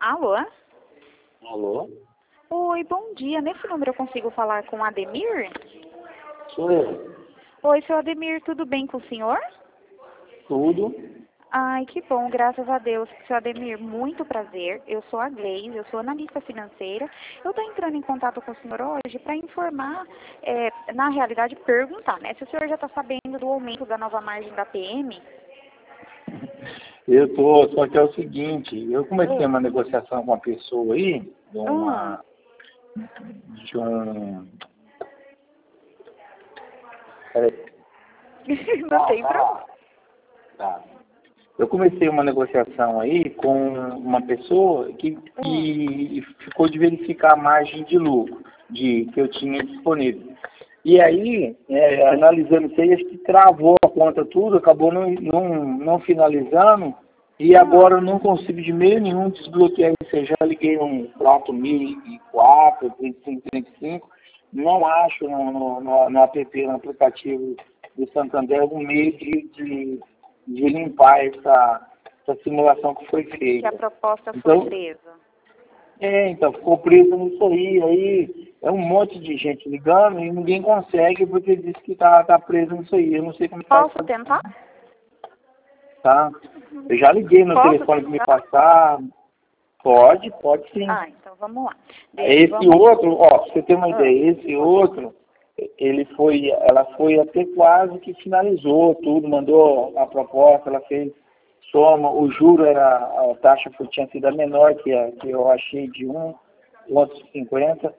Alô? Alô? Oi, bom dia. Nesse número eu consigo falar com o Ademir? Sou eu. Oi, seu Ademir, tudo bem com o senhor? Tudo? Ai, que bom, graças a Deus. Seu Ademir, muito prazer. Eu sou a Gleise, eu sou analista financeira. Eu estou entrando em contato com o senhor hoje para informar, na realidade, perguntar, né? Se o senhor já está sabendo do aumento da nova margem da PM? Eu tô, só que é o seguinte, eu comecei uma negociação com uma pessoa aí, de um... Peraí. Não tem problema. Tá. Eu comecei uma negociação aí com uma pessoa que ficou de verificar a margem de lucro que eu tinha disponível. E aí, analisando isso aí, acho que travou a conta tudo, acabou não finalizando, e agora eu não consigo de meio nenhum desbloquear isso. Eu já liguei um 4004, 3535, não acho no app, no aplicativo do Santander, um meio de limpar essa simulação que foi feita. Que a proposta Então, foi presa. então, ficou preso nisso aí é um monte de gente ligando e ninguém consegue porque diz que tá preso nisso aí. Eu não sei como Posso tentar? tá. Eu já liguei no telefone que me passaram. Pode sim. Ah, então vamos lá. Outro, ó, pra você ter uma ideia, esse outro, ela foi até quase que finalizou tudo, mandou a proposta, ela fez soma, o juro a taxa tinha sido a menor que eu achei de 1,50,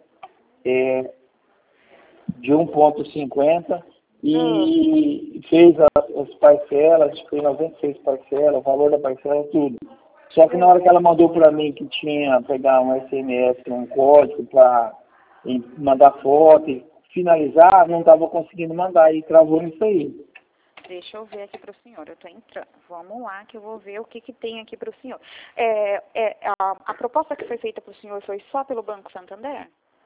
de 1,50 e fez as parcelas, foi 96 parcelas, o valor da parcela, tudo. Só que na hora que ela mandou para mim que tinha pegar um SMS, um código para mandar foto e finalizar, não estava conseguindo mandar e travou nisso aí. Deixa eu ver aqui para o senhor, eu estou entrando. Vamos lá que eu vou ver o que tem aqui para o senhor. A proposta que foi feita para o senhor foi só pelo Banco Santander?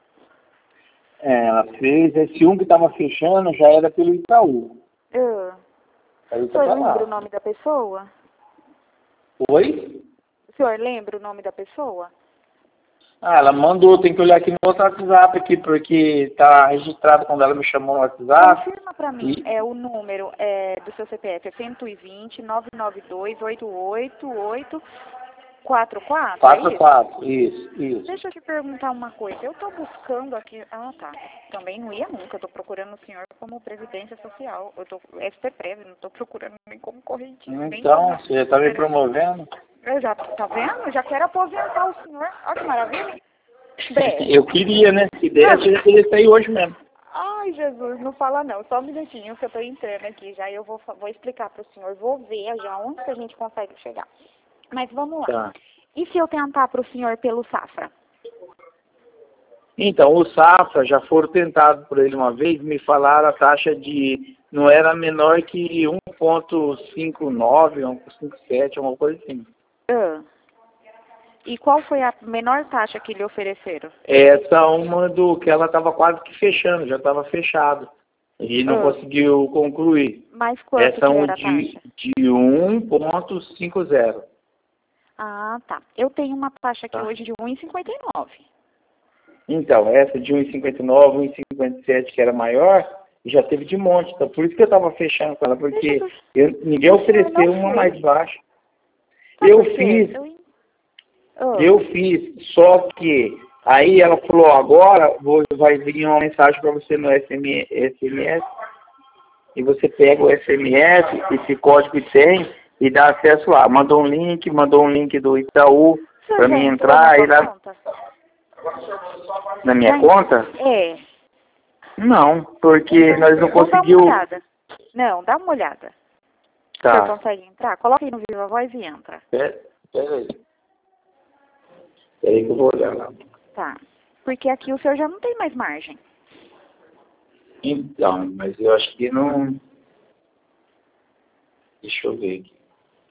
Ela fez, esse que estava fechando já era pelo Itaú. O senhor lembra o nome da pessoa? Oi? O senhor lembra o nome da pessoa? Ela mandou, tem que olhar aqui no outro WhatsApp aqui, porque está registrado quando ela me chamou no WhatsApp. Confirma para mim, o número do seu CPF, é 120 992 88 44? 44, isso. Deixa eu te perguntar uma coisa. Eu estou buscando aqui... Ah, tá. Também não ia nunca. Eu estou procurando o senhor como previdência social. Eu estou STPREV, não estou procurando nem como correntista. Então, você já está me promovendo? Eu já, tá vendo? Eu já quero aposentar o senhor. Olha que maravilha. Eu queria, né? Se desse, eu já queria sair hoje mesmo. Ai, Jesus, não fala não. Só um minutinho que eu estou entrando aqui. Já eu vou explicar para o senhor. Vou ver já onde que a gente consegue chegar. Mas vamos lá. Tá. E se eu tentar para o senhor pelo Safra? Então, o Safra já foram tentados por ele uma vez, me falaram a taxa não era menor que 1,59, 1,57, alguma coisa assim. E qual foi a menor taxa que lhe ofereceram? Essa uma que ela estava quase que fechando, já estava fechado. E não conseguiu concluir. Mas quanto que era a taxa? De 1,50. Ah, tá. Eu tenho uma taxa aqui hoje de 1,59. Então, essa de 1,59, 1,57, que era maior, já teve de monte. Então, por isso que eu estava fechando com ela, porque ninguém ofereceu uma mais baixa. Eu fiz, só que aí ela falou, agora vai vir uma mensagem para você no SMS, e você pega o SMS, esse código que tem, e dá acesso lá. Mandou um link do Itaú para mim entrar e lá. Na minha conta? Não, porque nós não conseguimos. Não, dá uma olhada. Tá. Você consegue entrar? Coloca aí no Viva Voz e entra. Pera aí. Peraí que eu vou olhar lá. Tá. Porque aqui o senhor já não tem mais margem. Então, mas eu acho que não... Deixa eu ver aqui.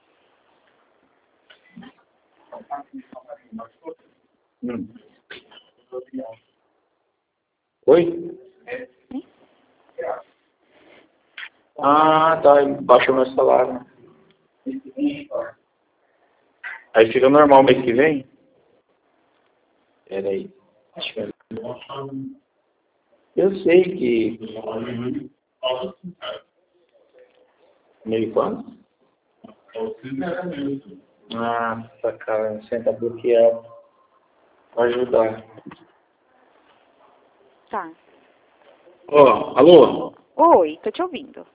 Oi? Ah, tá. Baixou meu salário. Aí fica normal mês que vem? Peraí. Eu sei que... Meio quanto? Nossa, cara, você tá bloqueado. Vai ajudar. Tá. Ó, alô? Oi, tô te ouvindo.